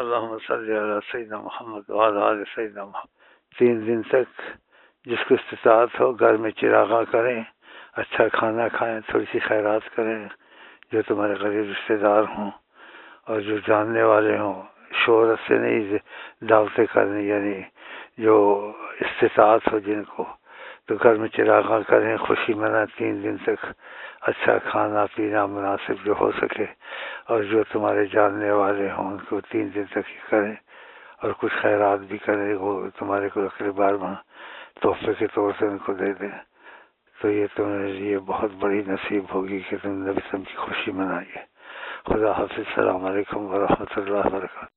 अल्लाहुम्मा सल्ली अला सय्यिदना मुहम्मद व अला आलि सय्यिदना मुहम्मद। 3 दिन तक जिसको इस्तिताअत हो घर में चिरागा करें, अच्छा खाना खाएं, थोड़ी सी खैरात करें जो तुम्हारे गरीब रिश्तेदार हों और जो जानने वाले हों। शोहरत से नहीं दावतें करनी, यानी जो इस्तिताअत हो जिनको, तो घर में चिरागा करें, खुशी मनाएं 3 दिन तक। अच्छा खाना पीना मुनासिब जो हो सके, और जो तुम्हारे जानने वाले हों उनको 3 दिन तक ही करें, और कुछ खैरात भी करें, वो तुम्हारे को बार बार तोहफे के तौर से उनको दे दें। तो ये तुम्हारे लिए बहुत बड़ी नसीब होगी कि तुम नबी की खुशी मनाइए। खुदा हाफिज़। अस्सलामु अलैकुम व रहमतुल्लाहि व बरकातहू।